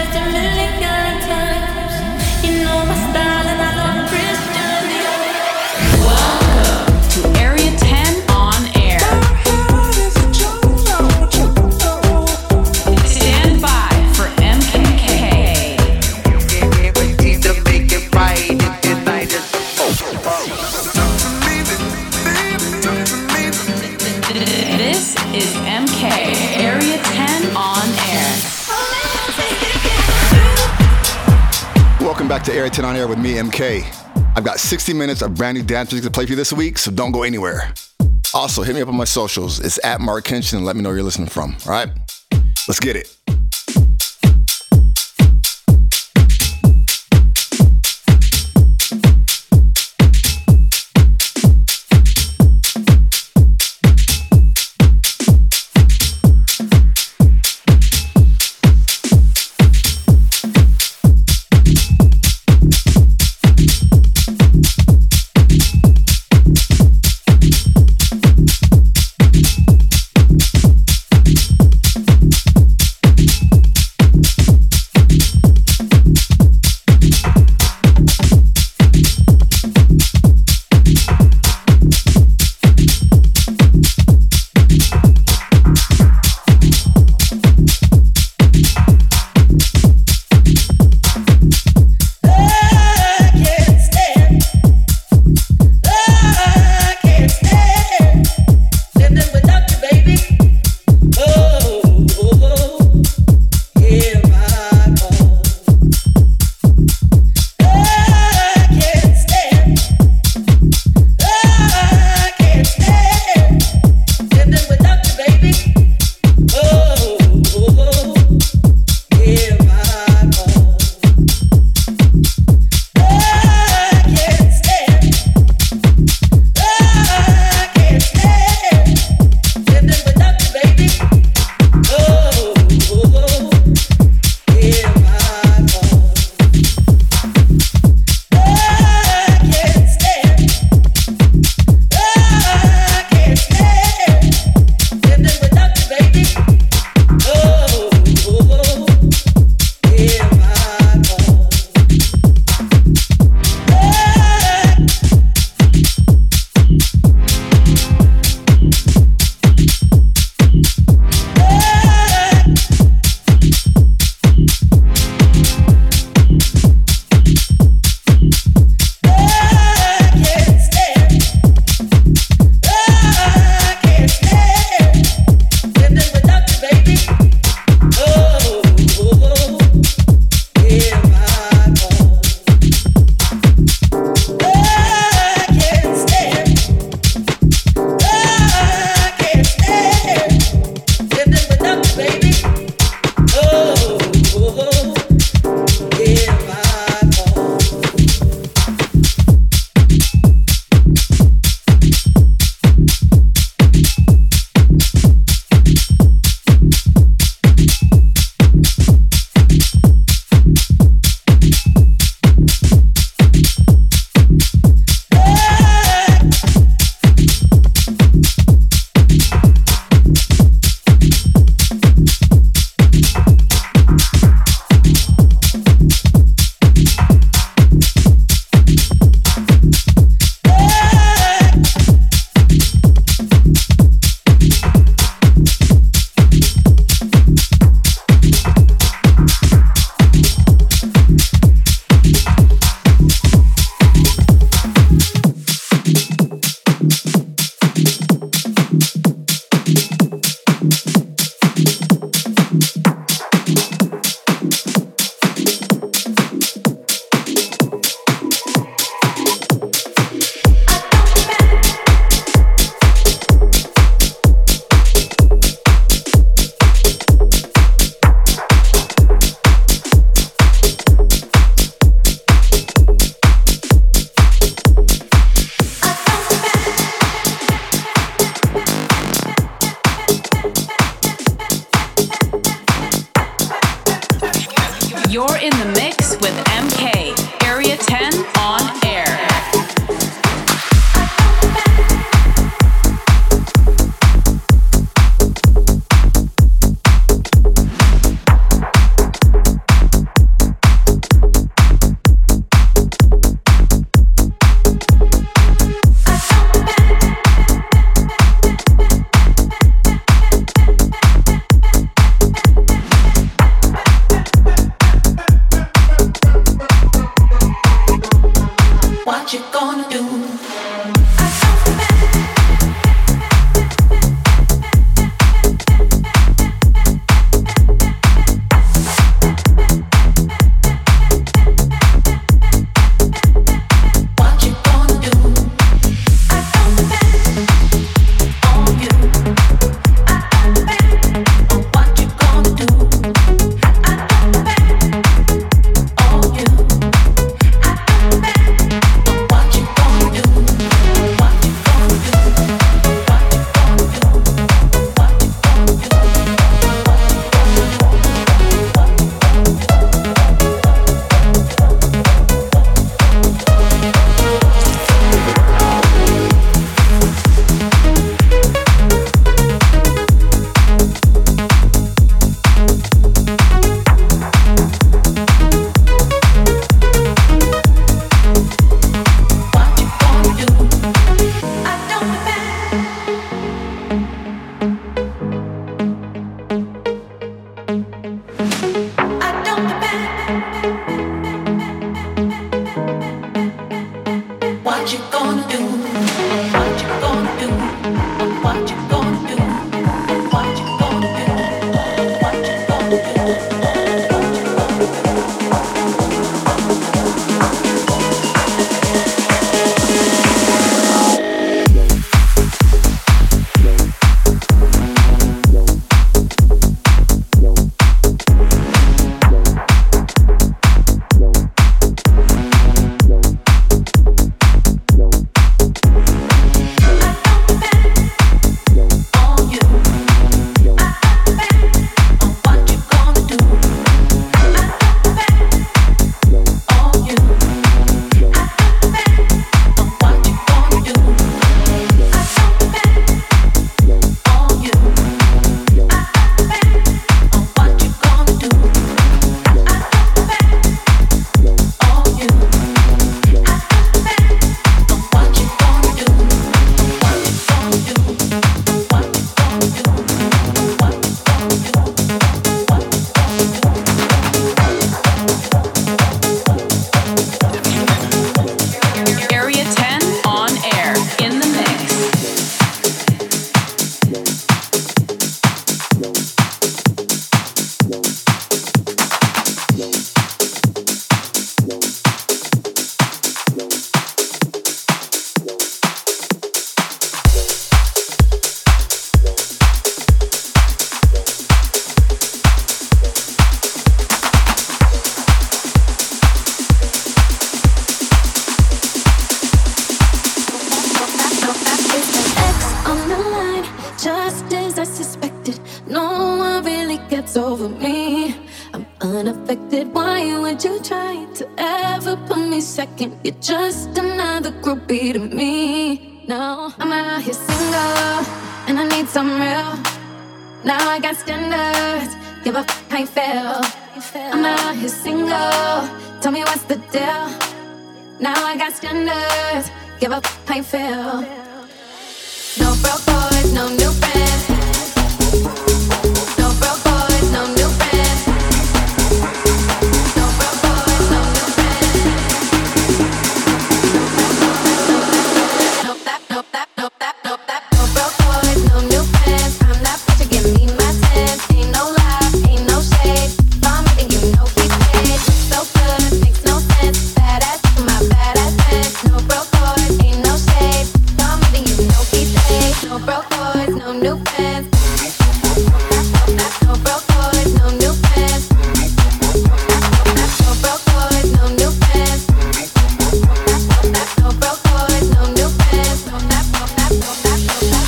Back to Area 10 on Air with me, MK. I've got 60 minutes of brand new dance music to play for you this week, so don't go anywhere. Also, hit me up on my socials. It's at Mark Kenshin and let me know where you're listening from, all right? Let's get it. You're in the mix with MK, Area 10 on air. no one really gets over me. I'm unaffected, why would you try to ever put me second? You're just another groupie to me. No, I'm out here single, and I need some real. Now I got standards, give a f*** how you feel. I'm out here single, tell me what's the deal. Now I got standards, give a f*** how you feel. No broke boys, no new friends. No broke boys, no new friends. No broke boys, no new friends. No that, no that, no that, no that. No broke boys, no new friends. I'm that bitch, give me my tens. Ain't no lie, ain't no shade. I'm making you know he paid. So good, makes no sense. Badass to my badass friends. No broke boys, ain't no shade. I'm making you know he paid. No broke boys, no new friends. No broke boys, no new friends. No broke boys, no new friends. No broke boys, no new friends. No that, no that, no that, no that.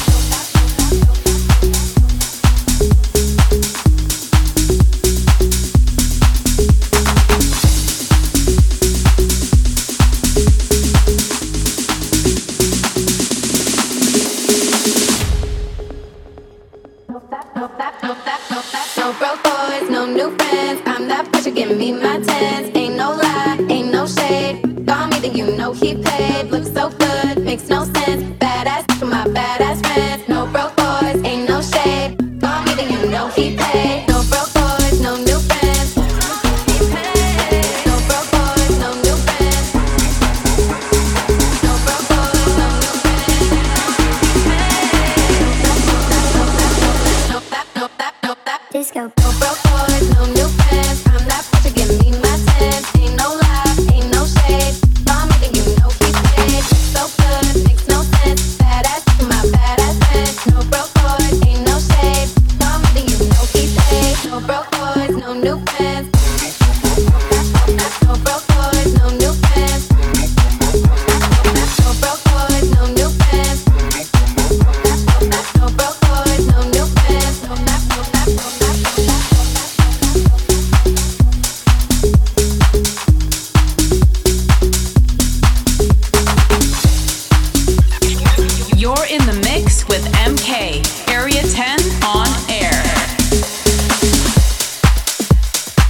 No broke boys, no new friends. I'm that pressure, give me my tens. Ain't no lie, ain't no shade. Call me, then you know he paid. Looks so good, makes no sense. Badass to my badass friends. No broke boys, ain't no shade. Call me, then you know he paid. No broke boys, no new friends. No broke boys, no new friends. No broke boys, no new friends. No that, no that, no that. Disco. No broke boys, no new friends. I'm that pressure, give me my tens. Ain't no lie, ain't no shade. Call me, then you know he paid. So good, makes no sense. Badass to my badass friends. No broke boys, ain't no shade. Call me, then you know he paid. No broke boys, no new friends. No broke boys, no new friends. No broke boys, no new friends. No broke boys, no new friends. No that, no that, no that, no that. You're in the mix with MK, Area 10 on air.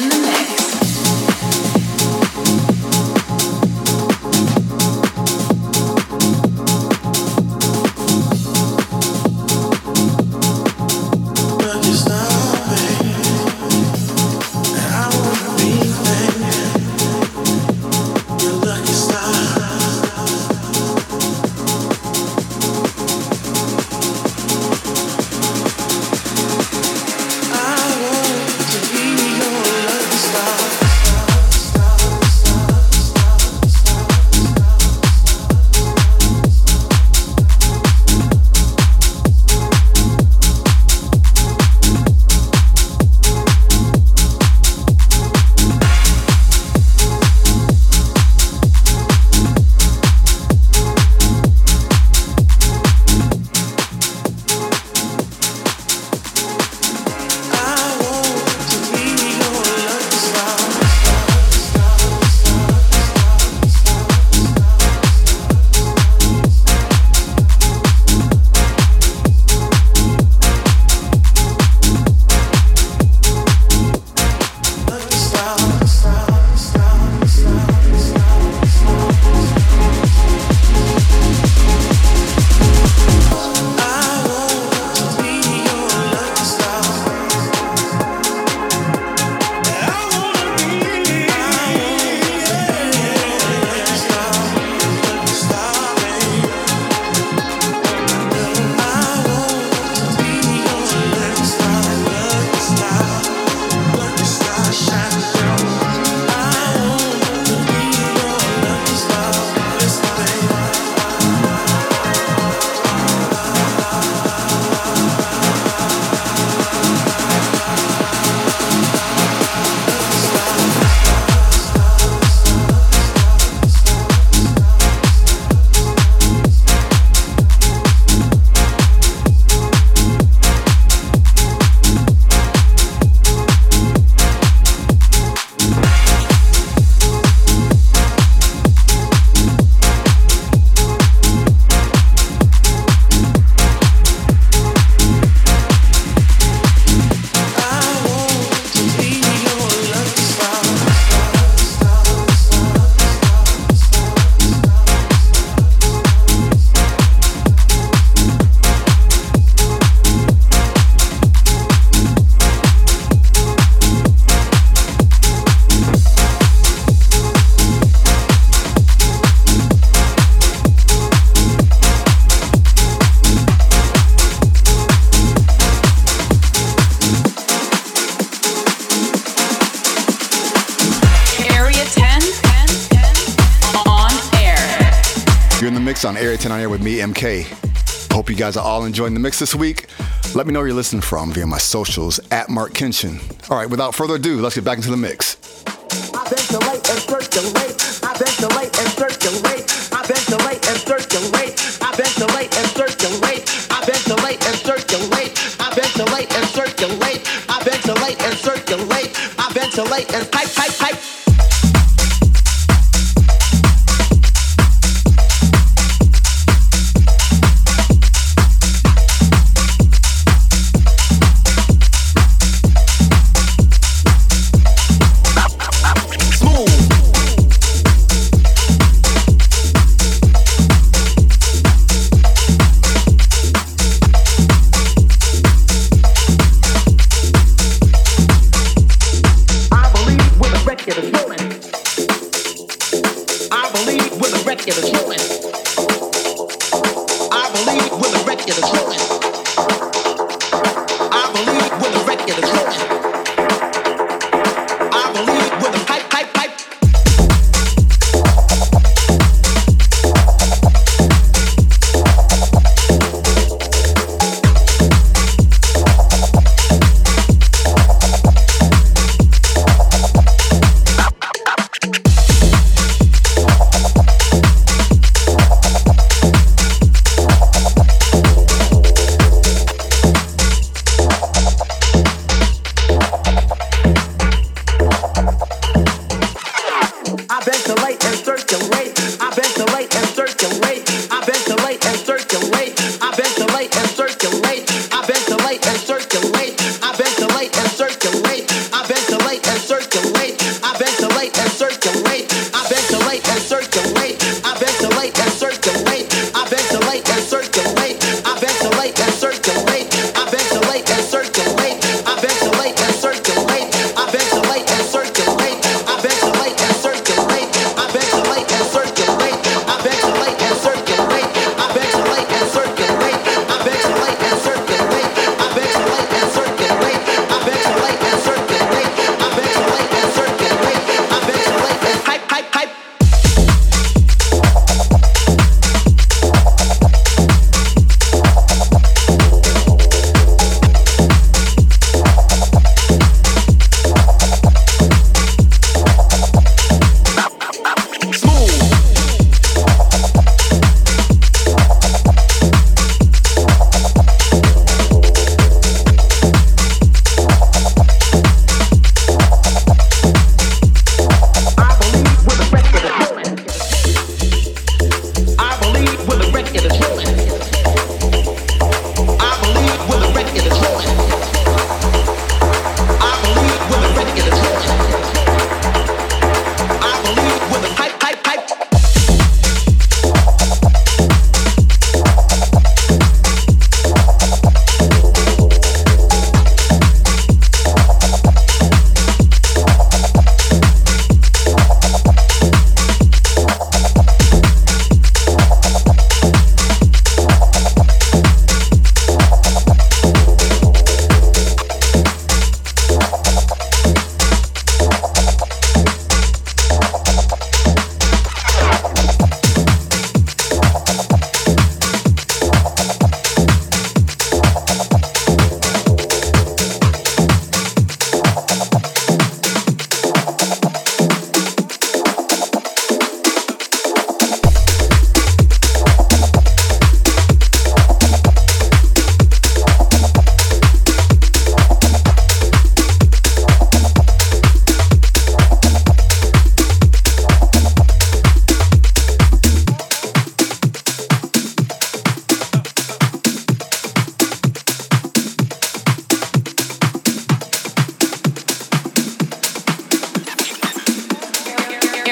in the mix. On Area 10 on Air with me, MK. Hope you guys are all enjoying the mix this week. Let me know where you're listening from via my socials at Mark Kenshin. All right, without further ado, let's get back into the mix. I ventilate and circulate. I ventilate and circulate. I ventilate and circulate. I ventilate and circulate. I ventilate and circulate. I ventilate and circulate. I ventilate and circulate. I ventilate and pipe.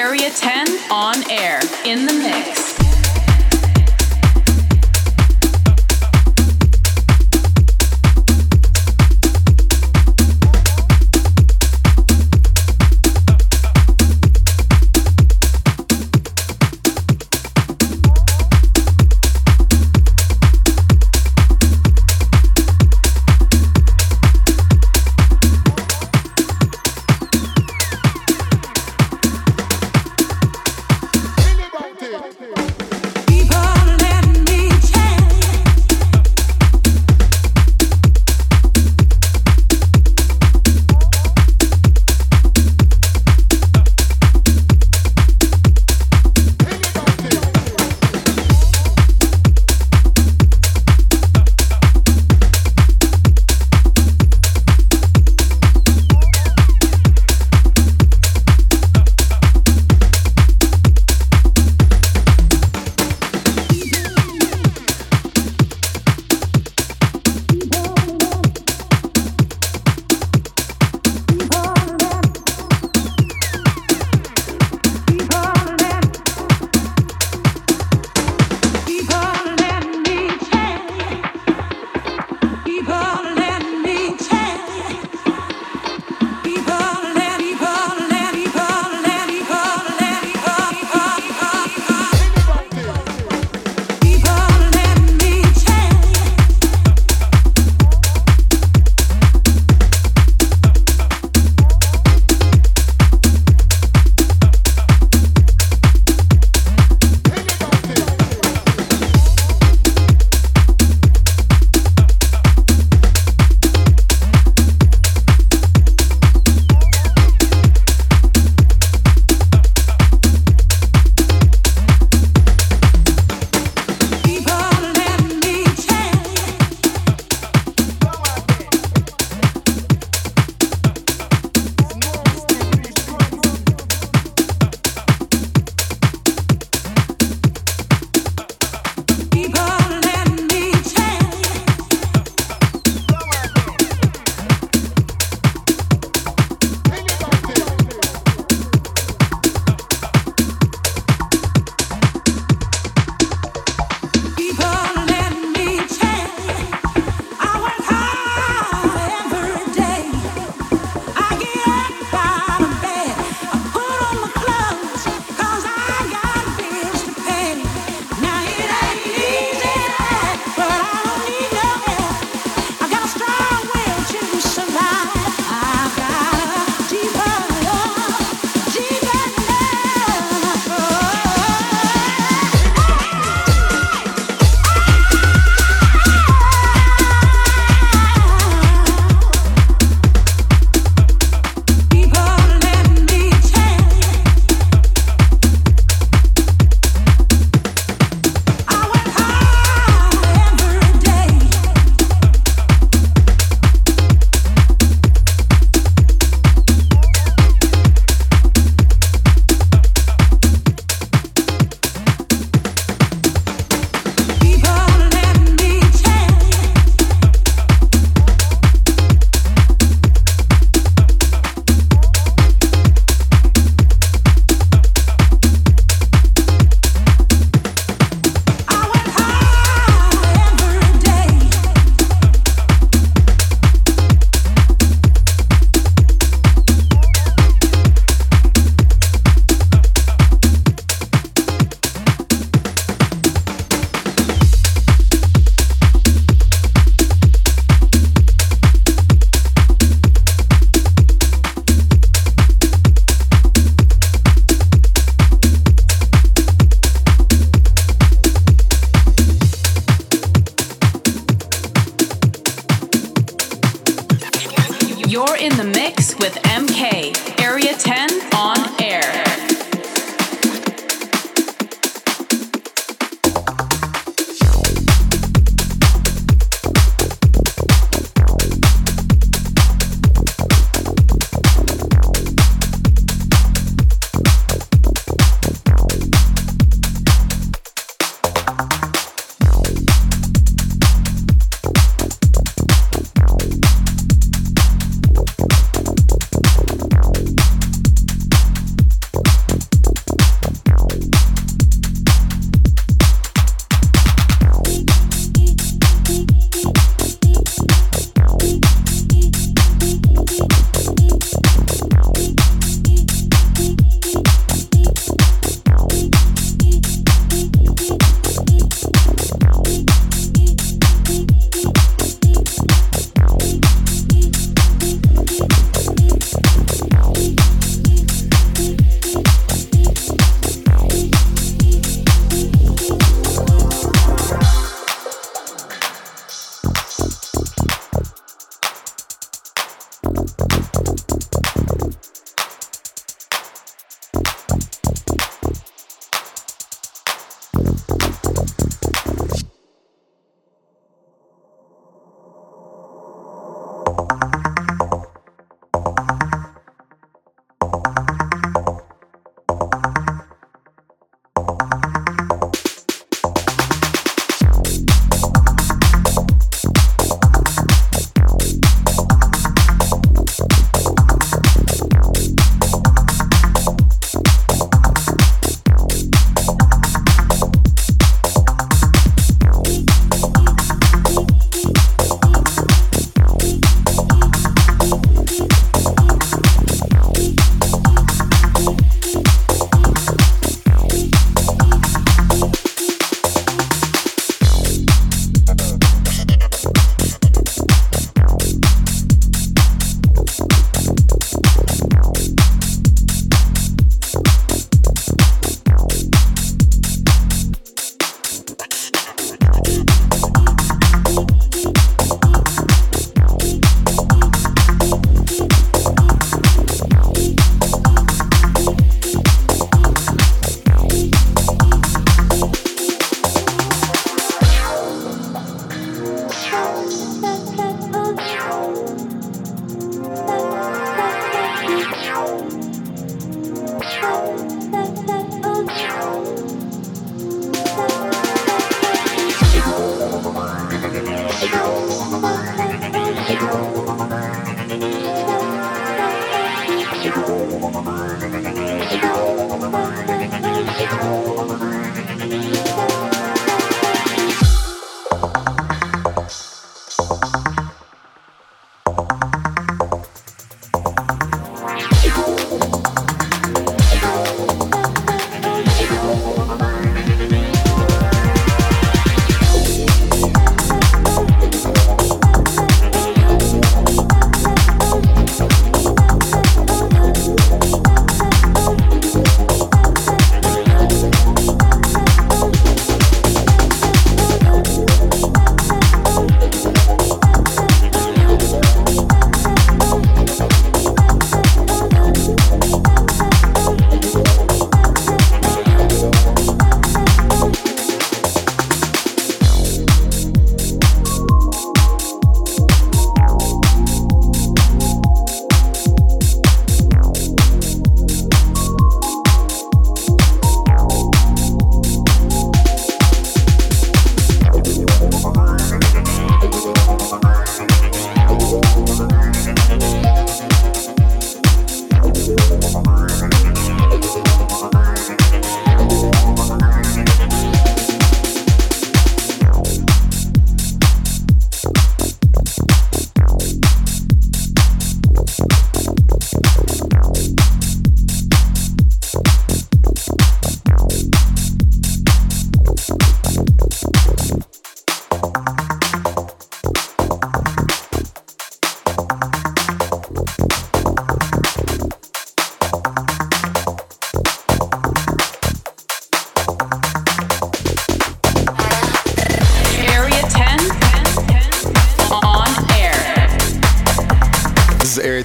Area 10 on air in the mix. Think about it.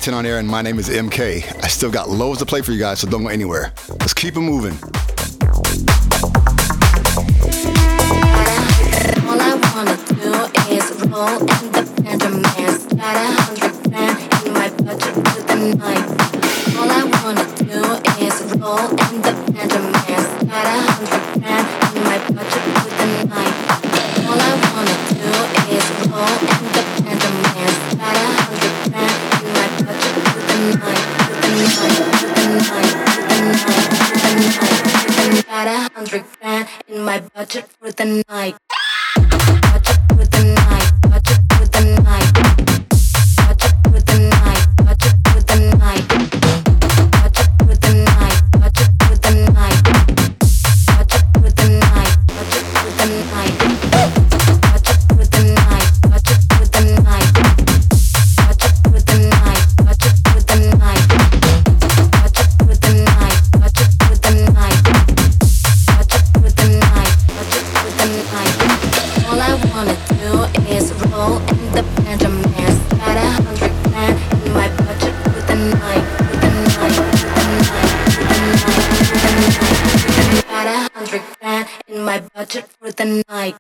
10 on air, and my name is MK. I still got loads to play for you guys, so don't go anywhere. Let's keep it moving. All I wanna do is roll in the Benjamins. Got 100 grand in my budget for the night. All I wanna do is roll in the Benjamins. Got 100 grand in my budget for the night. All I wanna do is roll in the Benjamins. Got 100 grand in my budget for the night. For the night, for the night, for the night, for the night. Got 100 grand in my budget for the night. Budget for the night. Budget for the night. Budget for the night. Budget for the night. Budget for the night. Budget for the night. Budget for the night. Budget for the night. Budget for the night. Budget for the night. Budget for the night. Budget for the night. Budget for the night. Budget for the night. Budget for the night. Budget for the night. All I wanna do is roll in the Benjamins. Got 100 grand in my budget for the night. For the night. For the night. For the night. For the night. Got 100 grand in my budget for the night.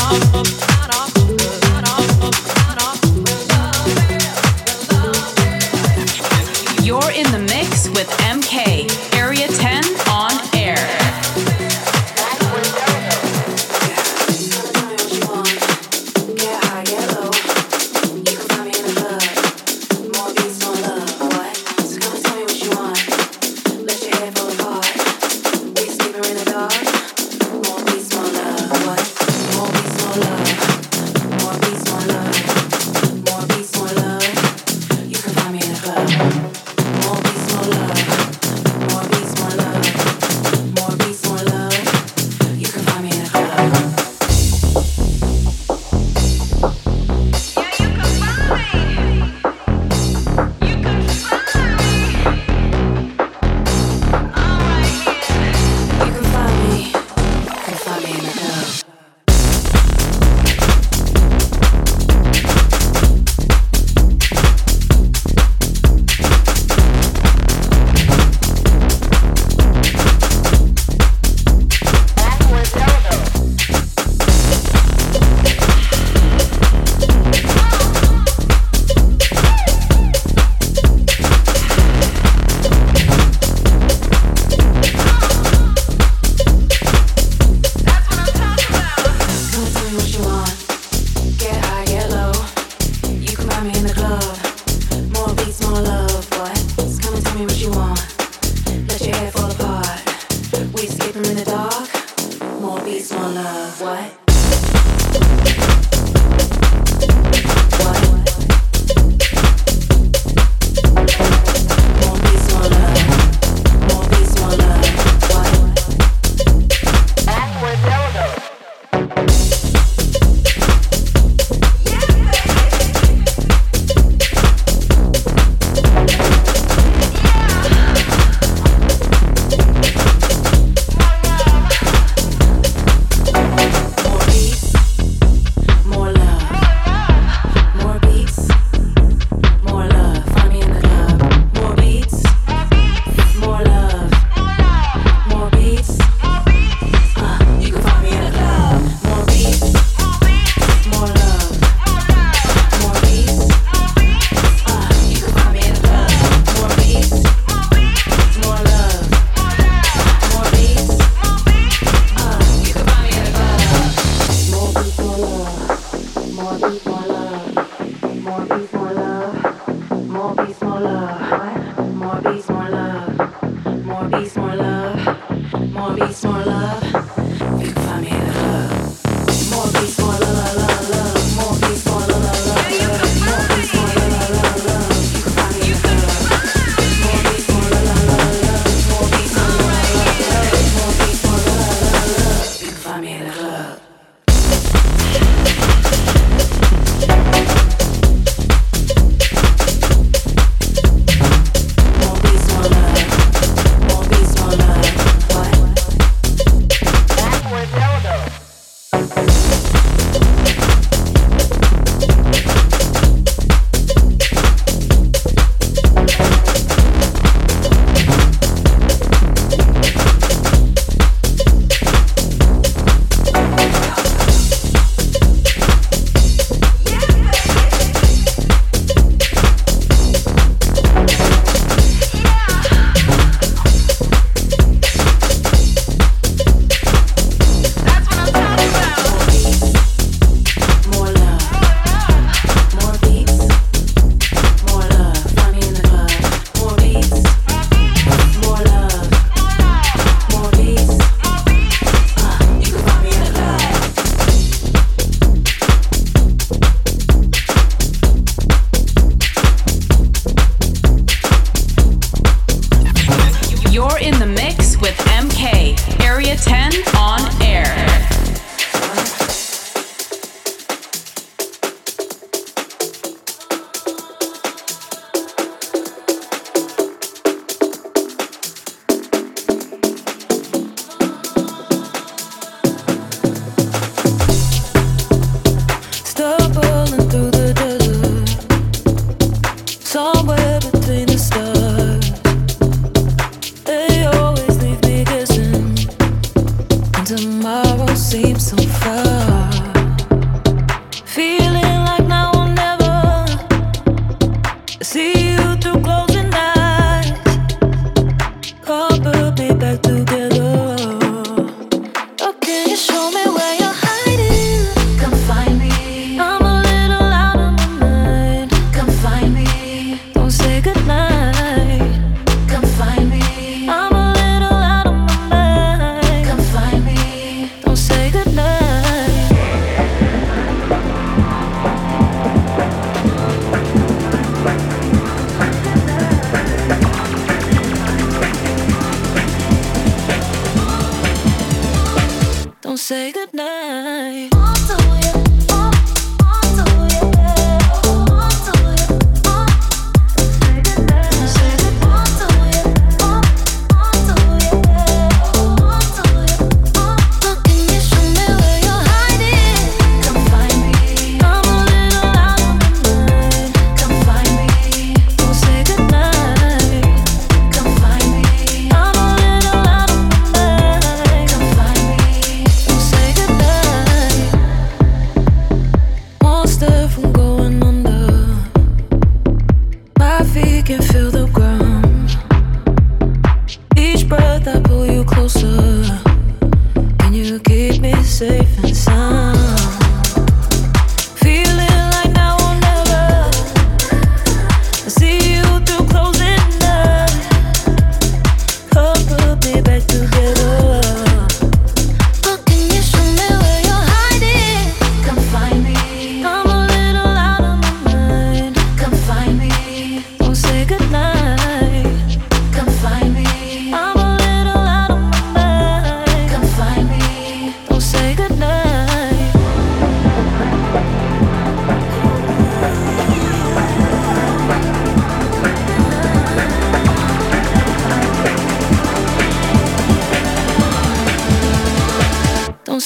You're in the mix with MK, Area 10 on air. More peace, more love.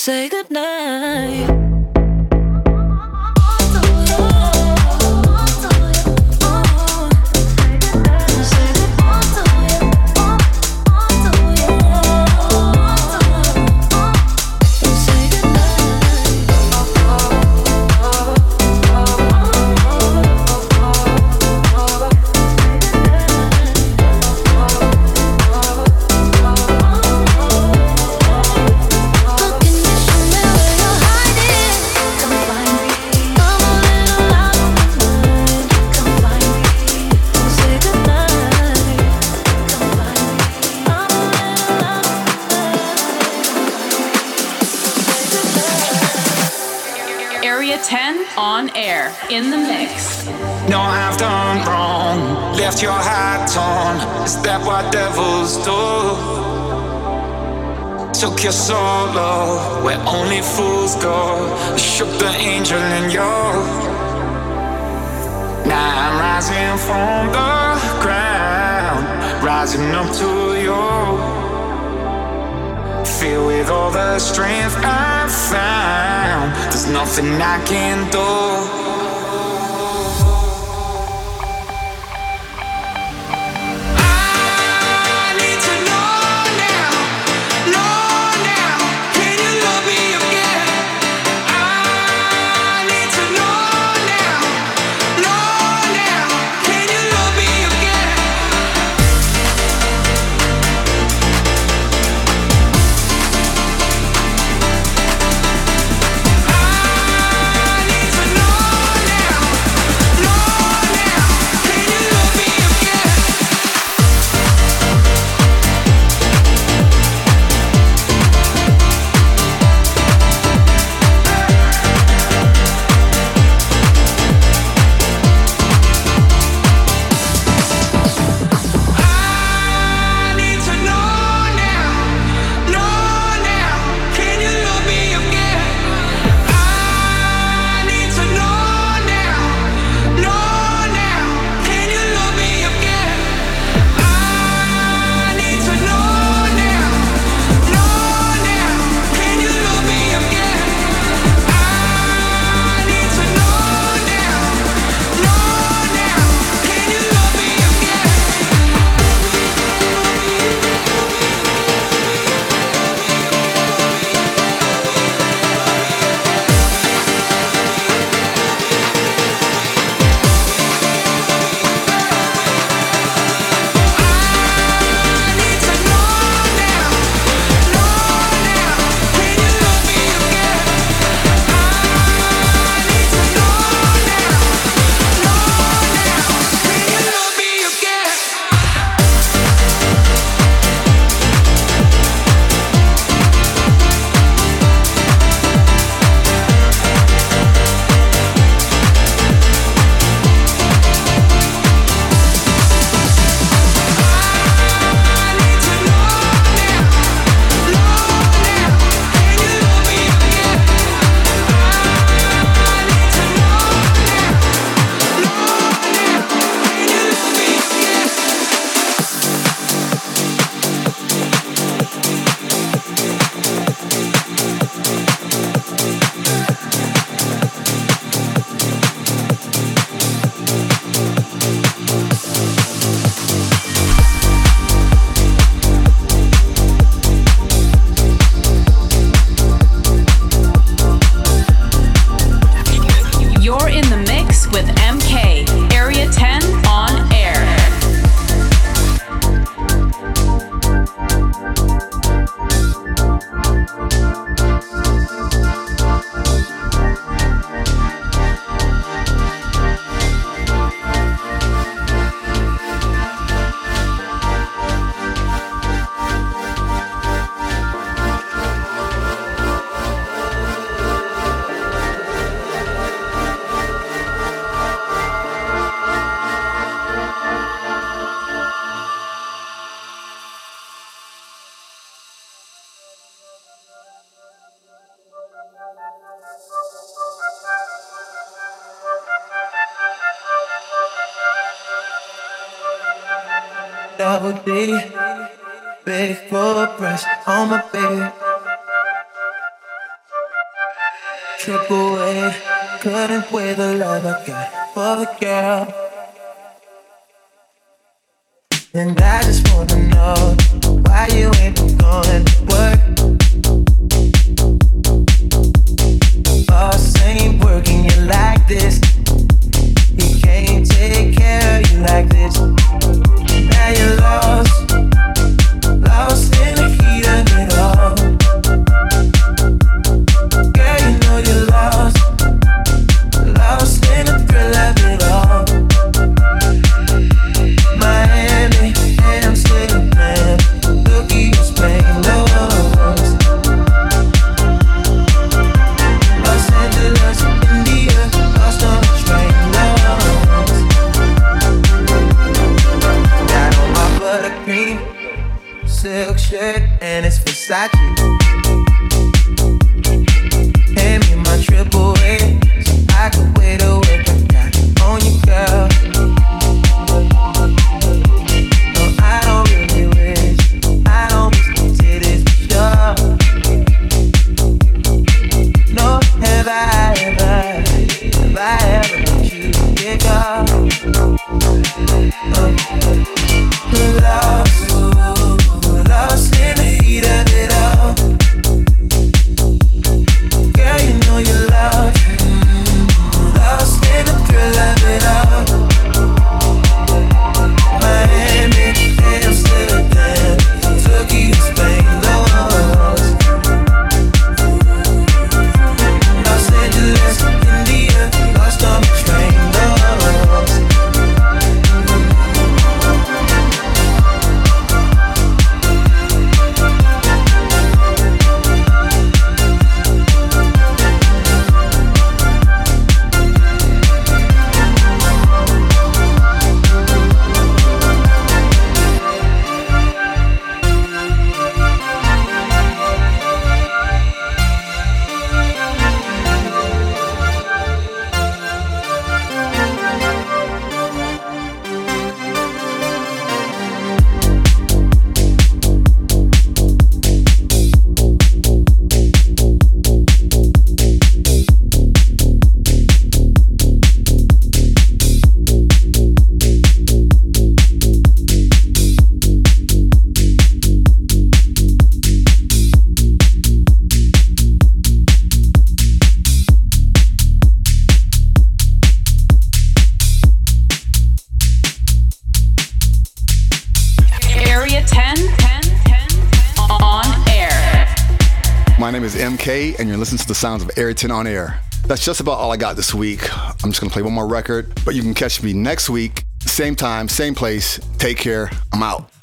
say goodnight. Area 10 on air, in the mix. No, I've done wrong, left your hat on. Is that what devils do? Took your solo where only fools go. Shook the angel in you. Now I'm rising from the ground, rising up to you. Filled with all the strength I've found, there's nothing I can do. Double D, big full breast on my baby. trip away. Couldn't weigh the love I got for the girl. And I just wanna know why you ain't been going to work. Boss ain't working you like this. He can't take care of you like this. Now you're lost in the heat of it all. Girl, you know you're lost in the thrill of it all. Miami, Amsterdam, Tokyo, Spain, Los Angeles, India, lost on the train, got on my buttercream silk shirt and it's Versace. Hand me my triple A so I can weigh the work I got on you, girl. No, I don't really wish the titties for sure. No, have I ever let you get off? Lost in the heat of it all. Girl, you know you're lost in the thrill of it all. Miami, Amsterdam, Tokyo, Spain, Los Angeles, India, lost on the train, My name is MK, and you're listening to the sounds of Area 10 on air. That's just about all I got this week. I'm just gonna play one more record, but you can catch me next week, same time, same place. Take care. I'm out.